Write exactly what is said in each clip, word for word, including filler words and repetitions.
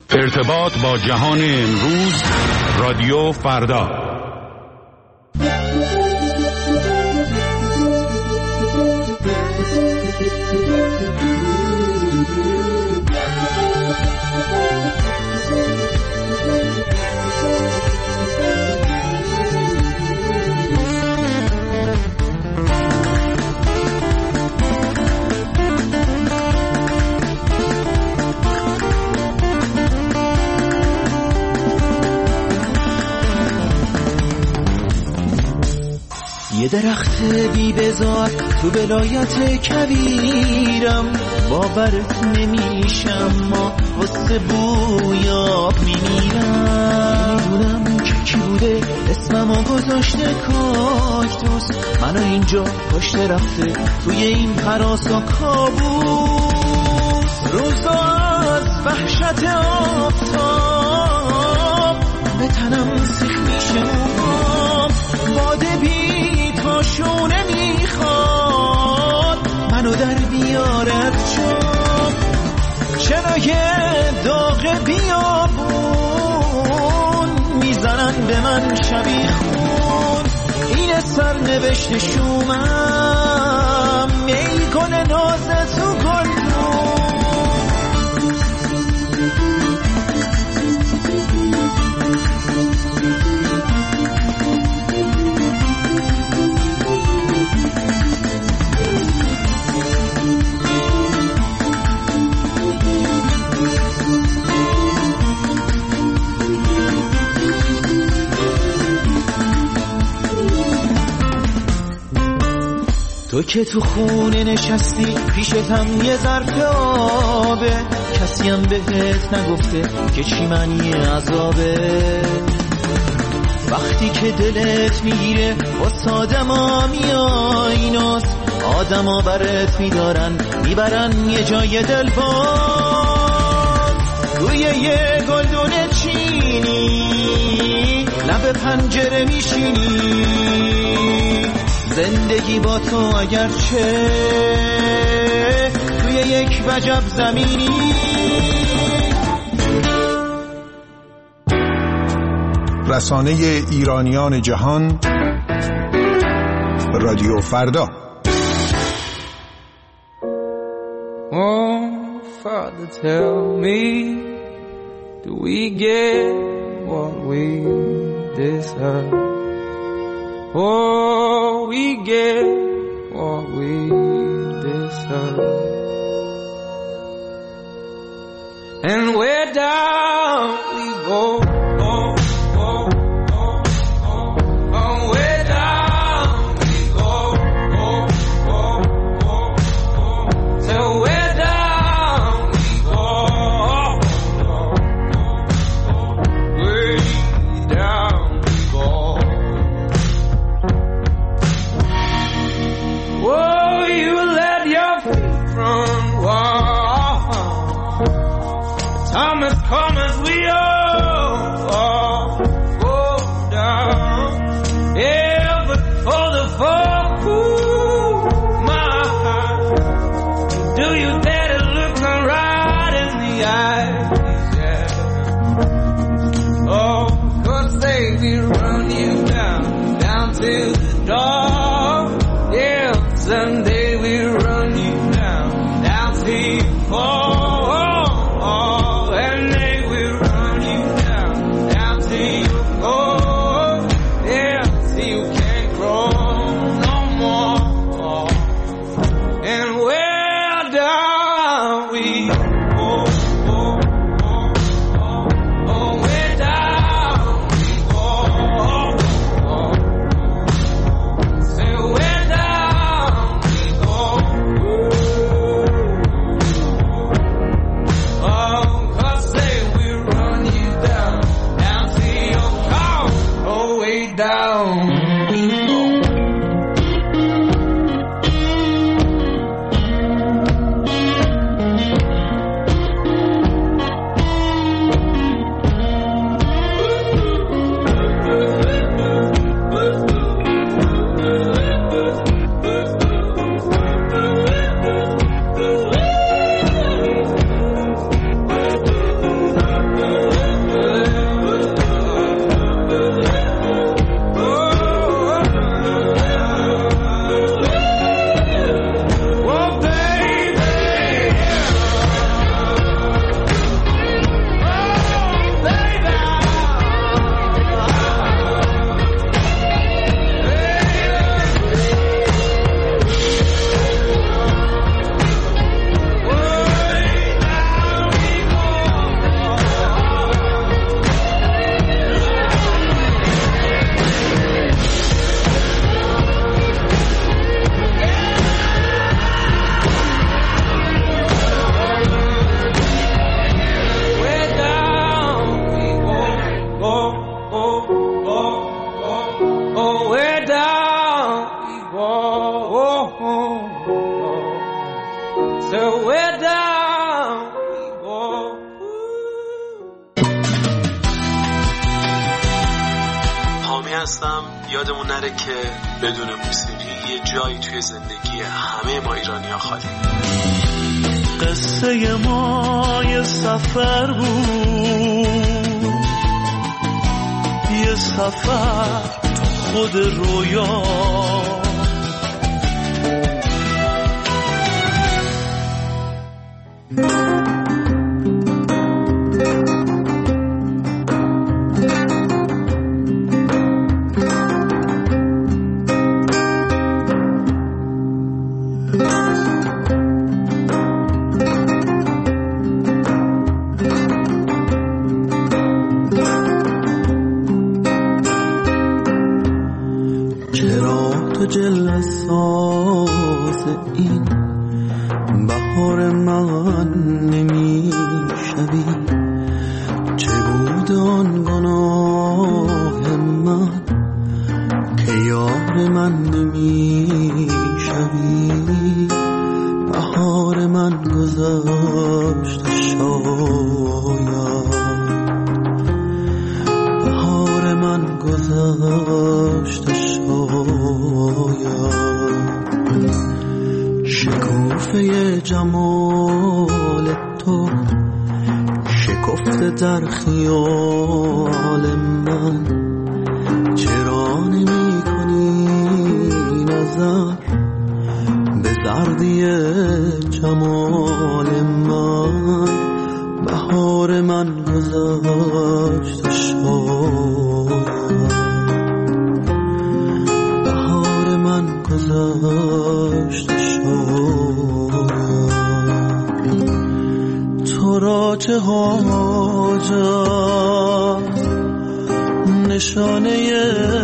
ارتباط با جهان امروز، رادیو فردا. یه درخت بی بزار تو ولایت کویرم، باورت نمیشم ما واسه بویاب میمیرم. میدونم که کی بوده اسممو گذاشته کاکتوس، منو اینجا کاشته رفته توی این هراسا کابوس. روزا از وحشت آفتاب به تنم سیخ میشه موهام، باده بی شونه میخواد منو در بیارد چون چرای داغ بیابون میزنن به من شبیه خون. این سرنوشت شومم میگل ناز تو گلدون. تو که تو خونه نشستی پیشتم یه ظرف آبه، کسی هم بهت نگفته که چی معنی عذابه. وقتی که دلت میگیره واسه آدما میای ناز، آدما برت میدارن میبرن یه جای دل باز. توی یه گلدون چینی لب پنجره میشینی، زندگی با تو اگرچه توی یک وجب زمینی. رسانه ایرانیان جهان، رادیو فردا. Oh, Father, tell me, do we get what we deserve? Oh, we get what we deserve. And where down we go, oh, oh, oh, oh, oh, where down we go, oh, oh, oh, oh, so where down we go, oh, oh, oh, way down we go. Oh, you let your feet run wild. Time has come as we all, all go down. Yeah, but for the fall, ooh, my heart, do you dare to look me right in the eyes? Yeah. Oh, 'cause they will run you down, down to the dark. Yeah, someday we'll run you down, down till you fall, oh, oh, and they will run you هستم. یادمون نره که بدون موسیقی یه جایی توی زندگی همه ما ایرانی‌ها خالی. قصه ما یه سفر بود، یه سفر خود رویا. جلساز این بهار من نمی شوی، چه بود آن گناه من که یار من نمی شوی. بهار من گذشت شاید، بهار من گذشت شکوفه جمال تو شکفته در خیال من. چرا نمی کنی نظر به زردی جمال من؟ بهار من گذشت شاید، بهار من گذشت شاید. تو را چه حاجت نشانه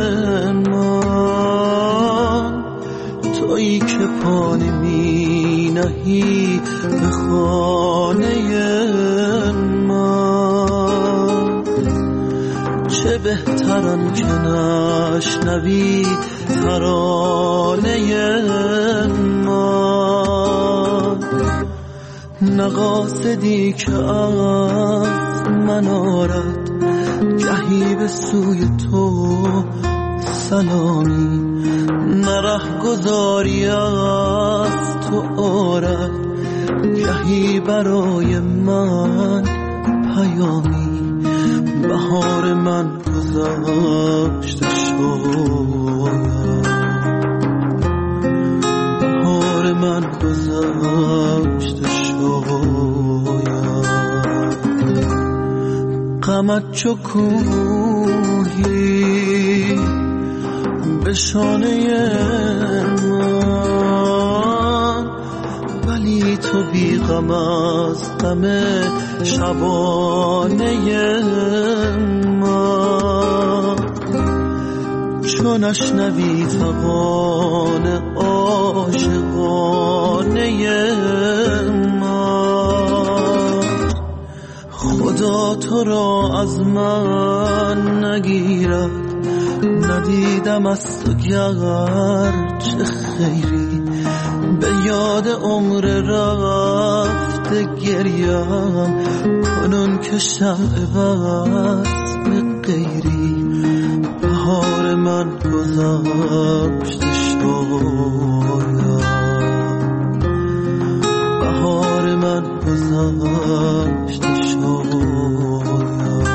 من، تویی که پا نمی نهی به خانه من. چه بهترن که نشنوی ترانه من، نه قاصدی که از من آرد گهی به سوی تو سلامی، نه ره گذاری از تو آرد گهی برای من پیامی. بهار من گذشت شاید، بهار من گذشت شاید. غمت چو کوهی به شانه من، ولی تو بی غم از غم شبانه من. چون نشنوی فغان عاشقانه من، خدا تو را از من نگیرد. ندیدم از تو گرچه خیری، به یاد عمر رفته گریم کنون که شمع وصل غیری. بهار من گذشت شاید، بهار من گذشت شاید.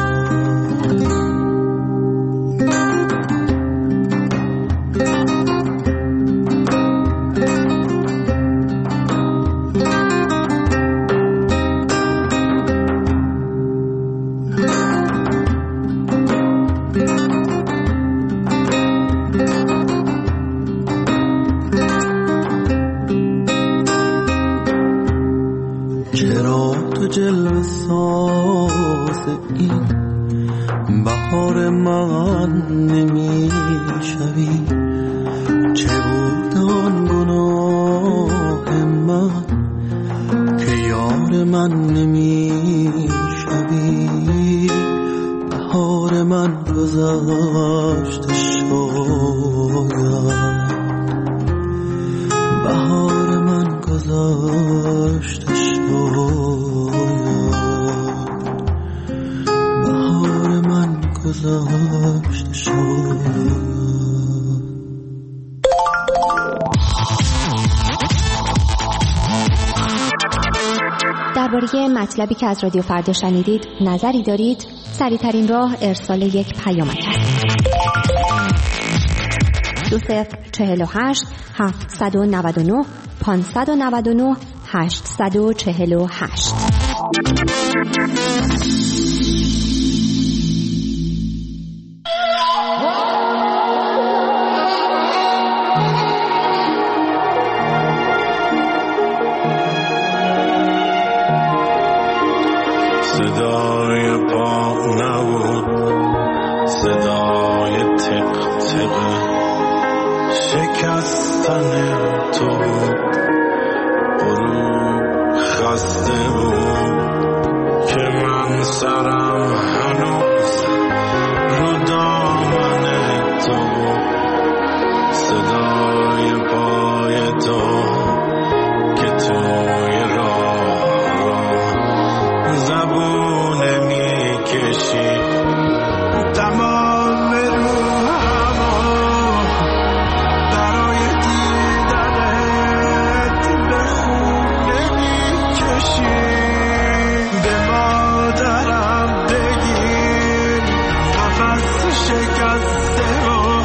چرا تو جلوه ساز این بهار من نمی شوی؟ چه بود آن گناه من که یار من نمی شوی؟ بهار من گذشت شاید، بهار من گذشت شاید، بهار من گذشت شاید. درباره مطلبی که از رادیو فردا شنیدید نظری دارید؟ سریع‌ترین راه ارسال یک پیامک است. دو صفر چهل و هشت هفتصد و نود و نه پانصد و نود و نه هشتصد و چهل و هشت. صدای پا نبود، صدای تق تق شکستن تو بود. غروب خسته بود که من سرم هنوز رو دامن تو بود. صدای پای تو که توی راه راه زبونه می کشی. تمام روحمو برای دیدنت به خونه می کشی. به مادرم بگیر قفس شکسته و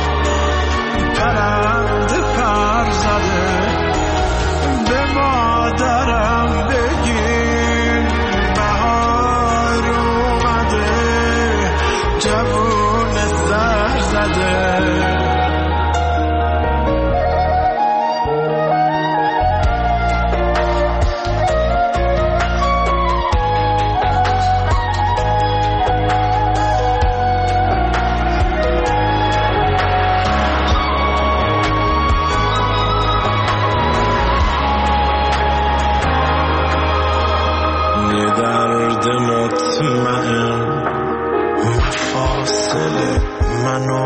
پرنده پر زده. به مادرم بگیر بهار اومده، جوون سر زده. یه درد مطمئن مفاصل منو